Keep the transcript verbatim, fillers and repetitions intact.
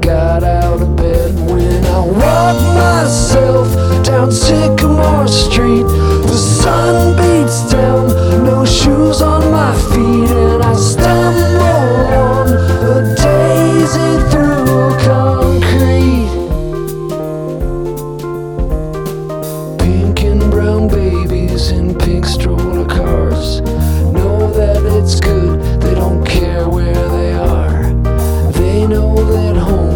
got out of bed. When I walk myself down Sycamore Street, the sun